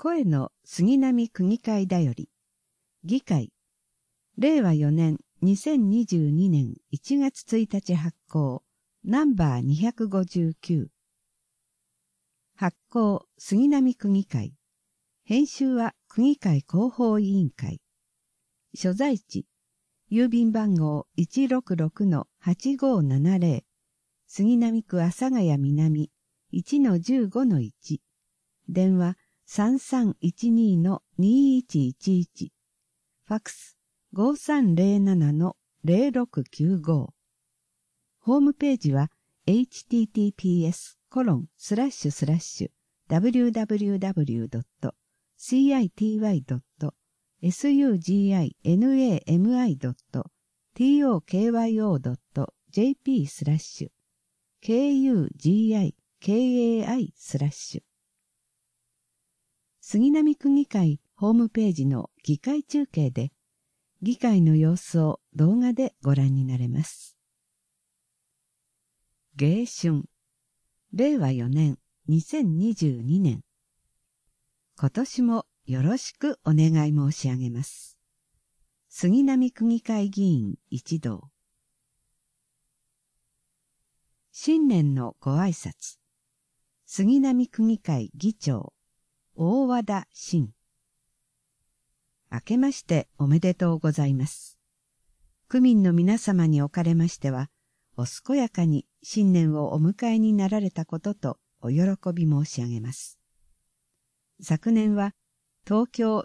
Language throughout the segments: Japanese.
声の杉並区議会だより、議会、令和4年2022年1月1日発行、ナンバー259。発行、杉並区議会。編集は区議会広報委員会。所在地、郵便番号 166-8570、杉並区阿佐ヶ谷南 1-15-1、電話 3312-2111、ファクス 5307-0695。ホームページは https://www.cityy.tokyo.jp/kugikai/杉並区議会ホームページの議会中継で、議会の様子を動画でご覧になれます。迎春、令和4年2022年。今年もよろしくお願い申し上げます。杉並区議会議員一同。新年のご挨拶。杉並区議会議長、大和田伸。明けましておめでとうございます。区民の皆様におかれましては、お健やかに新年をお迎えになられたこととお喜び申し上げます。昨年は東京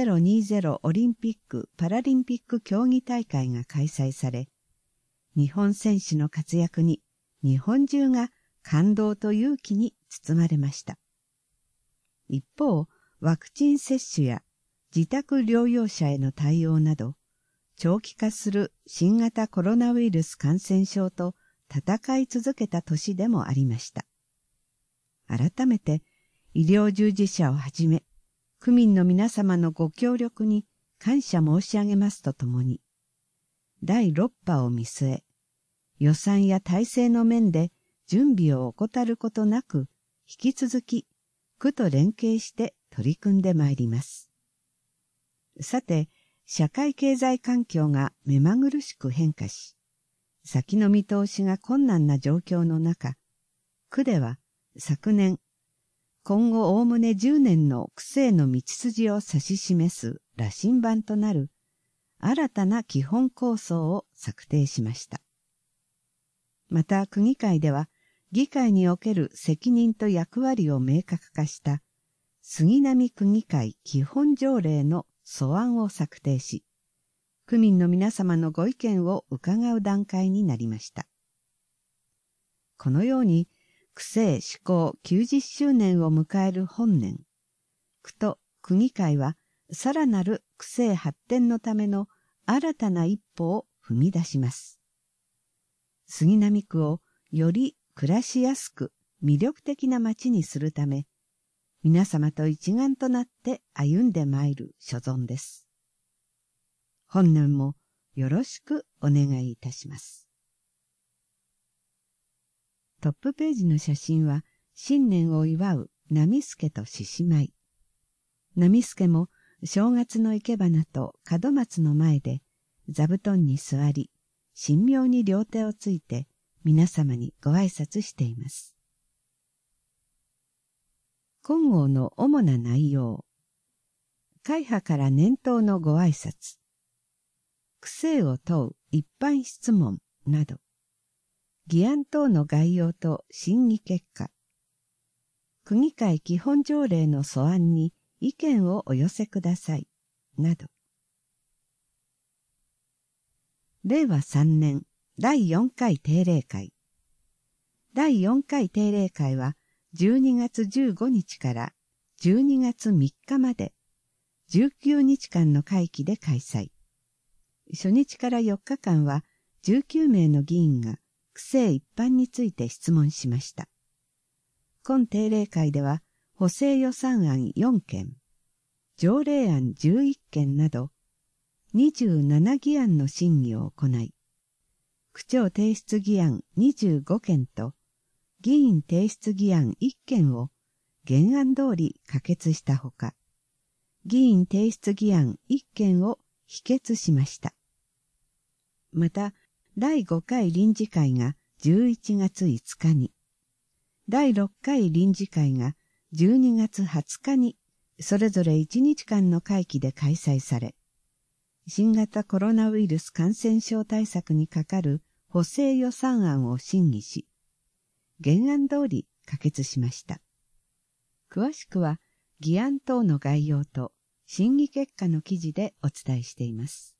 2020オリンピック・パラリンピック競技大会が開催され、日本選手の活躍に日本中が感動と勇気に包まれました。一方、ワクチン接種や自宅療養者への対応など、長期化する新型コロナウイルス感染症と戦い続けた年でもありました。改めて、医療従事者をはじめ、区民の皆様のご協力に感謝申し上げますとともに、第6波を見据え、予算や体制の面で準備を怠ることなく、引き続き、区と連携して取り組んでまいります。さて、社会経済環境が目まぐるしく変化し、先の見通しが困難な状況の中、区では昨年、今後おおむね10年の区政の道筋を指し示す羅針盤となる新たな基本構想を策定しました。また区議会では、議会における責任と役割を明確化した杉並区議会基本条例の素案を策定し、区民の皆様のご意見を伺う段階になりました。このように、区政施行90周年を迎える本年、区と区議会はさらなる区政発展のための新たな一歩を踏み出します。杉並区をより暮らしやすく魅力的な街にするため、皆様と一丸となって歩んでまいる所存です。本年もよろしくお願いいたします。トップページの写真は新年を祝う波助と獅子舞。波助も正月の生け花と門松の前で座布団に座り、神妙に両手をついて皆様にご挨拶しています。今号の主な内容。会派から年頭のご挨拶。区政を問う一般質問など。議案等の概要と審議結果。区議会基本条例の素案に意見をお寄せください。など。令和3年第4回定例会。第4回定例会は12月15日から12月3日まで19日間の会期で開催。初日から4日間は19名の議員が区政一般について質問しました。今定例会では補正予算案4件、条例案11件など27議案の審議を行い、区長提出議案25件と議員提出議案1件を原案通り可決したほか、 議員提出議案1件を否決しました。また、第5回臨時会が11月5日に、第6回臨時会が12月20日に、それぞれ1日間の会期で開催され、新型コロナウイルス感染症対策にかかる補正予算案を審議し、原案通り可決しました。詳しくは、議案等の概要と審議結果の記事でお伝えしています。